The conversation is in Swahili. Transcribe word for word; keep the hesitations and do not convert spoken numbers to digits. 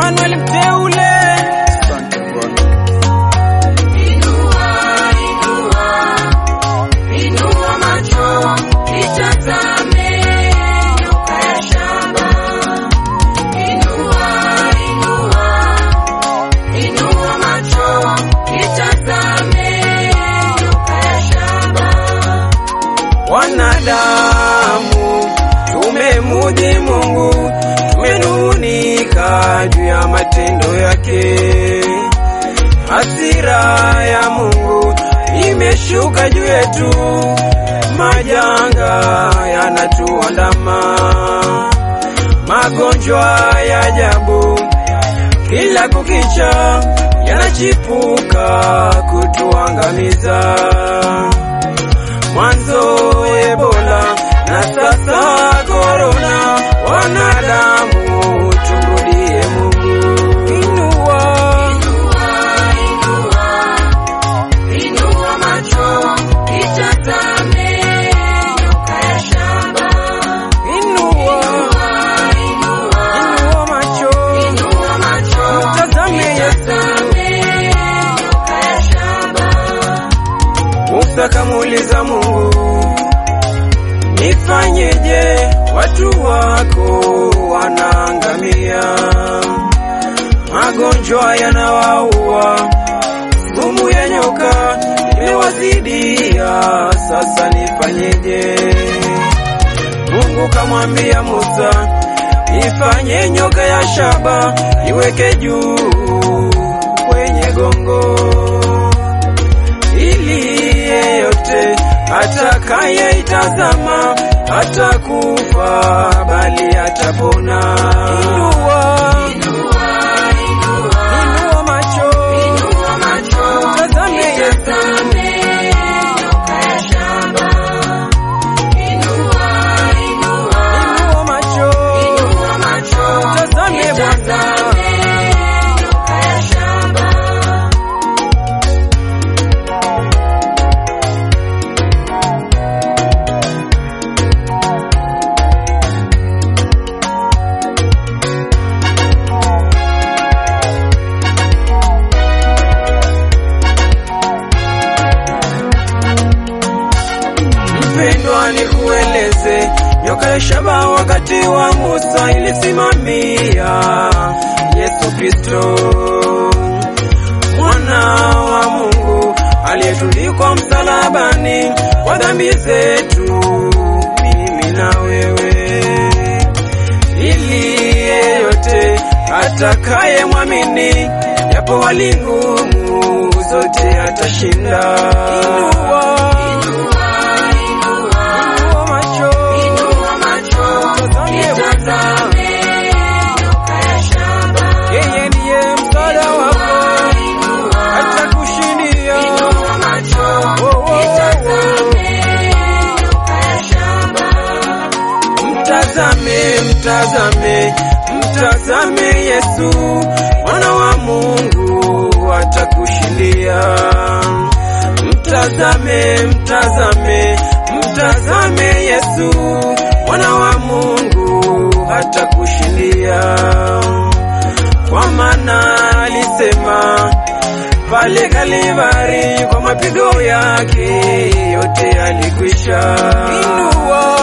Emmanuel mteule. Asante Bwana. Inua, inua, inua macho, itazame nyoka ya shaba. Inua, inua, inua macho, itazame nyoka ya shaba. Wanadamu tumemudhi Mungu, tumenung'unika juu ya matendo yake. Hasira ya Mungu imeshuka juu yetu, majanga yanatuandama, magonjwa ya ajabu kila kukicha yanachipuka kutuangamiza. Mwanzo Ebola na sasa Corona, wanadamu tumrudie Mungu. Inua, Inua, inua macho, itazame nyoka ya shaba. inua, Inua, inua macho, inua macho, mtazame Yesu. itazame nyoka ya shaba. Musa kamuuliza Mungu, nifanyeje? Watu wako wanaangamia, magonjwa yanawaua, sumu ya nyoka imewazidia, sasa nifanyeje? Mungu kamwambia Musa, ifanye nyoka ya shaba iweke juu kwenye gongo, ili yeyote atakayeitazama hatakufa bali atapona. Inua, Inua, inua, inua macho, inua macho, mtazame Yesu. itazame nyoka ya shaba. Inua, inua, Inua macho, inua macho, mtazame Bwana. itazame nyoka ya shaba. Mpendwa, nikueleze, nyoka ya shaba wakati wa Musa ilisimamia Yesu Kristo, mwana wa Mungu aliyetulikwa msalabani kwa dhambi zetu, mimi na wewe, ili yeyote atakaye mwamini, japo hali ngumu, zote atashinda. Inua, inua macho, Inua macho, itazame nyoka ya shaba. yeye ndiye msaada wako, atakushindia. Inua macho, Oh, oh, oh. itazame nyoka ya shaba. Mtazame, mtazame, mtazame Yesu, mwana wa Mungu atakushindia. Mtazame, mtazame, mtazame Yesu, mwana wa Mungu atakushindia. Kwa maana alisema pale Kalvari, kwa mapigo yake yote yalikwisha. Inua,